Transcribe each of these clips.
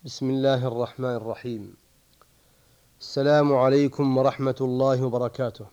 بسم الله الرحمن الرحيم. السلام عليكم ورحمة الله وبركاته.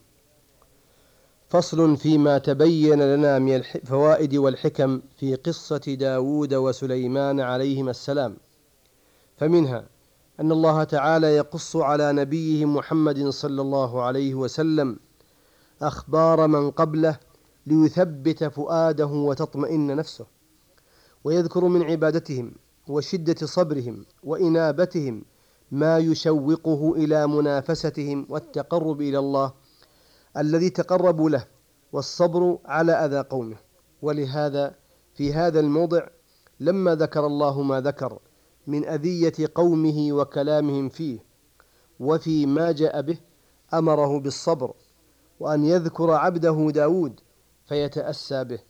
فصل فيما تبين لنا من الفوائد والحكم في قصة داود وسليمان عليهما السلام. فمنها أن الله تعالى يقص على نبيه محمد صلى الله عليه وسلم أخبار من قبله ليثبت فؤاده وتطمئن نفسه، ويذكر من عبادتهم وشدة صبرهم وإنابتهم ما يشوقه إلى منافستهم والتقرب إلى الله الذي تقربوا له، والصبر على أذى قومه. ولهذا في هذا الموضع لما ذكر الله ما ذكر من أذية قومه وكلامهم فيه وفي ما جاء به أمره بالصبر، وأن يذكر عبده داود فيتأسى به.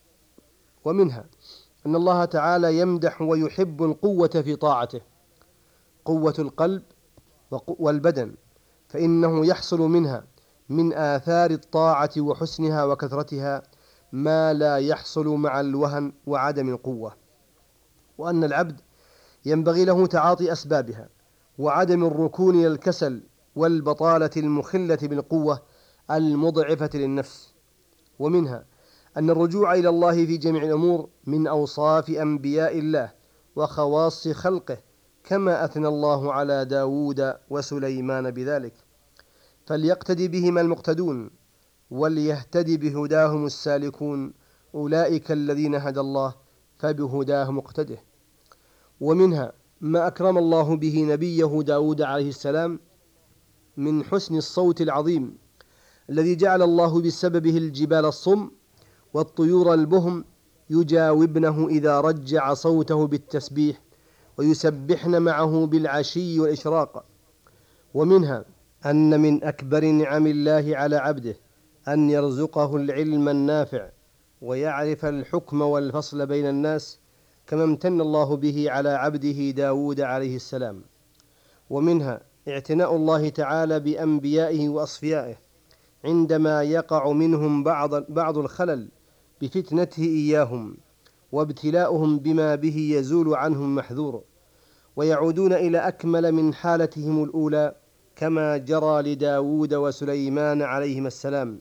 ومنها أن الله تعالى يمدح ويحب القوة في طاعته، قوة القلب والبدن، فإنه يحصل منها من آثار الطاعة وحسنها وكثرتها ما لا يحصل مع الوهن وعدم القوة، وأن العبد ينبغي له تعاطي أسبابها وعدم الركون إلى الكسل والبطالة المخلة بالقوة المضعفة للنفس. ومنها أن الرجوع إلى الله في جميع الأمور من أوصاف أنبياء الله وخواص خلقه، كما أثنى الله على داود وسليمان بذلك، فليقتدي بهما المقتدون وليهتدي بهداهم السالكون، أولئك الذين هدى الله فبهداه مقتده. ومنها ما أكرم الله به نبيه داود عليه السلام من حسن الصوت العظيم الذي جعل الله بسببه الجبال الصم والطيور البهم يجاوبنه إذا رجع صوته بالتسبيح ويسبحن معه بالعشي والإشراق. ومنها أن من أكبر نعم الله على عبده أن يرزقه العلم النافع ويعرف الحكم والفصل بين الناس، كما امتن الله به على عبده داود عليه السلام. ومنها اعتناء الله تعالى بأنبيائه وأصفيائه عندما يقع منهم بعض الخلل بفتنته إياهم وابتلاؤهم بما به يزول عنهم محذور، ويعودون إلى أكمل من حالتهم الأولى، كما جرى لداود وسليمان عليهما السلام.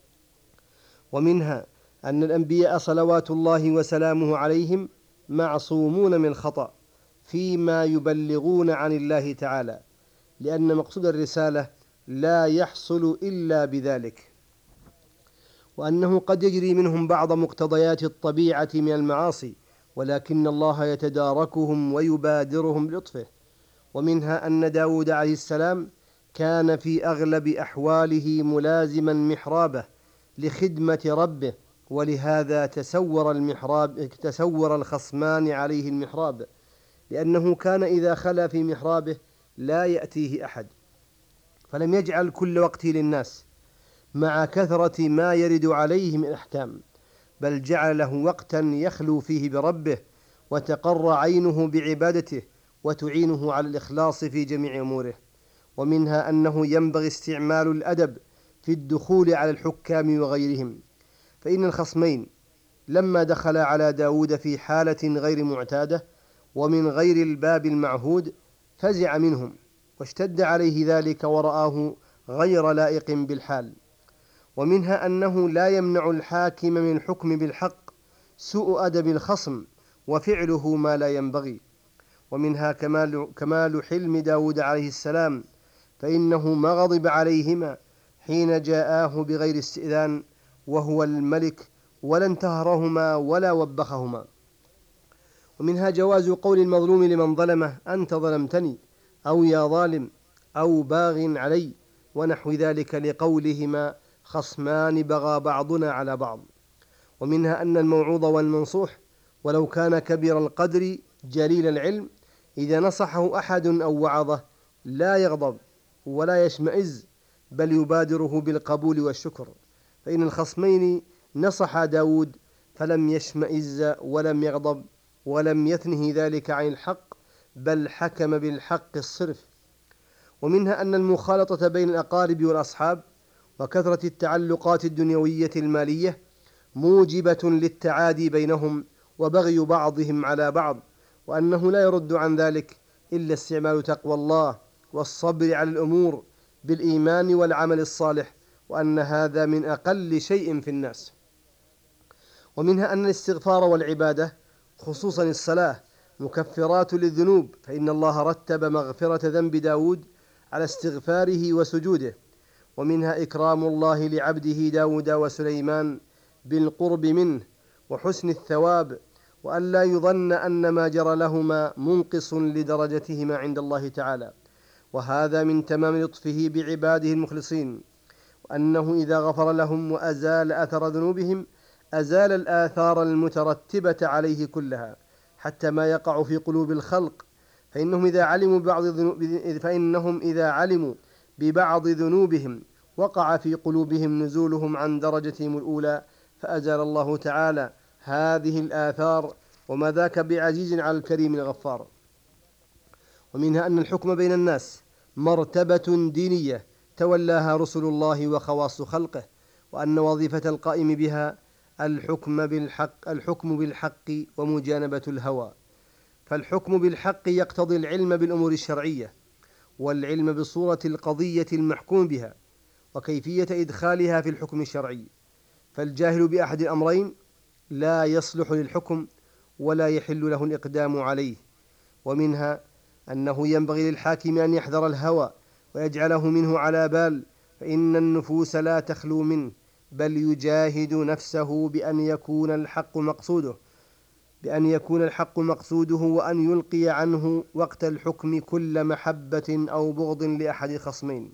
ومنها أن الأنبياء صلوات الله وسلامه عليهم معصومون من الخطأ فيما يبلغون عن الله تعالى، لأن مقصود الرسالة لا يحصل إلا بذلك، وأنه قد يجري منهم بعض مقتضيات الطبيعة من المعاصي، ولكن الله يتداركهم ويبادرهم بلطفه. ومنها أن داود عليه السلام كان في أغلب أحواله ملازما محرابه لخدمة ربه، ولهذا تسور الخصمان عليه المحراب، لأنه كان إذا خلا في محرابه لا يأتيه أحد، فلم يجعل كل وقته للناس مع كثرة ما يرد عليه من الأحكام، بل جعل له وقتا يخلو فيه بربه وتقر عينه بعبادته وتعينه على الإخلاص في جميع أموره. ومنها أنه ينبغي استعمال الأدب في الدخول على الحكام وغيرهم، فإن الخصمين لما دخل على داود في حالة غير معتادة ومن غير الباب المعهود فزع منهم واشتد عليه ذلك ورآه غير لائق بالحال. ومنها أنه لا يمنع الحاكم من الحكم بالحق سوء أدب الخصم وفعله ما لا ينبغي. ومنها كمال حلم داود عليه السلام، فإنه ما غضب عليهما حين جاءاه بغير استئذان وهو الملك، ولا انتهرهما ولا وبخهما. ومنها جواز قول المظلوم لمن ظلمه أنت ظلمتني، أو يا ظالم، أو باغ علي، ونحو ذلك، لقولهما خصمان بغى بعضنا على بعض. ومنها أن الموعوظ والمنصوح ولو كان كبير القدر جليل العلم إذا نصحه أحد أو وعظه لا يغضب ولا يشمئز، بل يبادره بالقبول والشكر، فإن الخصمين نصح داود فلم يشمئز ولم يغضب ولم يثنه ذلك عن الحق، بل حكم بالحق الصرف. ومنها أن المخالطة بين الأقارب والأصحاب وكثرة التعلقات الدنيوية المالية موجبة للتعادي بينهم وبغي بعضهم على بعض، وأنه لا يرد عن ذلك إلا استعمال تقوى الله والصبر على الأمور بالإيمان والعمل الصالح، وأن هذا من أقل شيء في الناس. ومنها أن الاستغفار والعبادة خصوصا الصلاة مكفرات للذنوب، فإن الله رتب مغفرة ذنب داود على استغفاره وسجوده. ومنها إكرام الله لعبده داود وسليمان بالقرب منه وحسن الثواب، وأن لا يظن أن ما جرى لهما منقص لدرجتهما عند الله تعالى، وهذا من تمام لطفه بعباده المخلصين، وأنه إذا غفر لهم وأزال أثر ذنوبهم أزال الآثار المترتبة عليه كلها، حتى ما يقع في قلوب الخلق، فإنهم إذا علموا ببعض ذنوبهم وقع في قلوبهم نزولهم عن درجتهم الأولى، فأزال الله تعالى هذه الآثار، وما ذاك بعزيز على الكريم الغفار. ومنها أن الحكم بين الناس مرتبة دينية تولاها رسل الله وخواص خلقه، وأن وظيفة القائم بها الحكم بالحق ومجانبة الهوى. فالحكم بالحق يقتضي العلم بالأمور الشرعية، والعلم بصورة القضية المحكوم بها وكيفية إدخالها في الحكم الشرعي، فالجاهل بأحد الأمرين لا يصلح للحكم ولا يحل له الإقدام عليه. ومنها أنه ينبغي للحاكم أن يحذر الهوى ويجعله منه على بال، فإن النفوس لا تخلو منه، بل يجاهد نفسه بأن يكون الحق مقصوده وأن يلقي عنه وقت الحكم كل محبة أو بغض لأحد خصمين.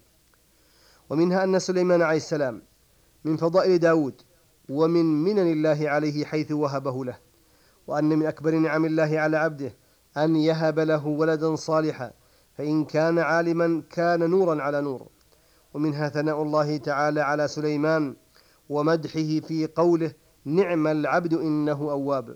ومنها أن سليمان عليه السلام من فضائل داود ومن منن الله عليه حيث وهبه له، وأن من أكبر نعم الله على عبده أن يهب له ولدا صالحا، فإن كان عالما كان نورا على نور. ومنها ثناء الله تعالى على سليمان ومدحه في قوله نعم العبد إنه أواب.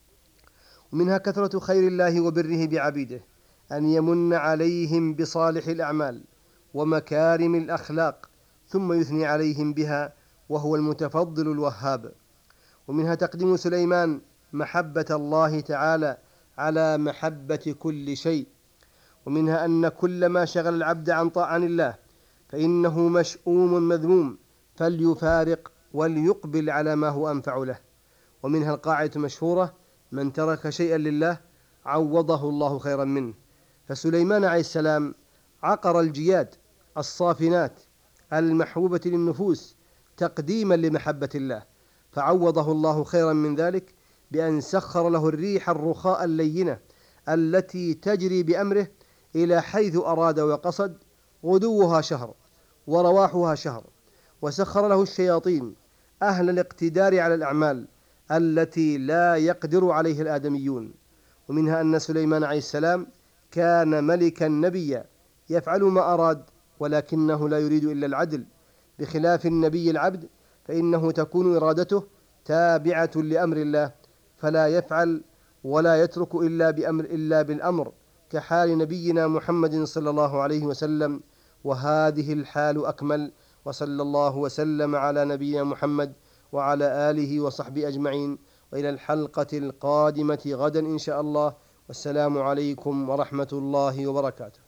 ومنها كثرة خير الله وبره بعبيده، أن يمن عليهم بصالح الأعمال ومكارم الأخلاق ثم يثني عليهم بها، وهو المتفضل الوهاب. ومنها تقديم سليمان محبة الله تعالى على محبة كل شيء. ومنها أن كل ما شغل العبد عن الله فإنه مشؤوم مذموم، فليفارق وليقبل على ما هو أنفع له. ومنها القاعدة المشهورة من ترك شيئا لله عوضه الله خيرا منه، فسليمان عليه السلام عقر الجياد الصافنات المحبوبة للنفوس تقديما لمحبة الله، فعوضه الله خيرا من ذلك بأن سخر له الريح الرخاء اللينة التي تجري بأمره إلى حيث أراد وقصد، غدوها شهر ورواحها شهر، وسخر له الشياطين أهل الاقتدار على الأعمال التي لا يقدر عليه الآدميون. ومنها أن سليمان عليه السلام كان ملكا نبيا يفعل ما أراد، ولكنه لا يريد إلا العدل، بخلاف النبي العبد فإنه تكون إرادته تابعة لأمر الله، فلا يفعل ولا يترك إلا بالأمر، كحال نبينا محمد صلى الله عليه وسلم، وهذه الحال أكمل. وصلى الله وسلم على نبينا محمد وعلى آله وصحبه أجمعين، وإلى الحلقة القادمة غدا إن شاء الله، والسلام عليكم ورحمة الله وبركاته.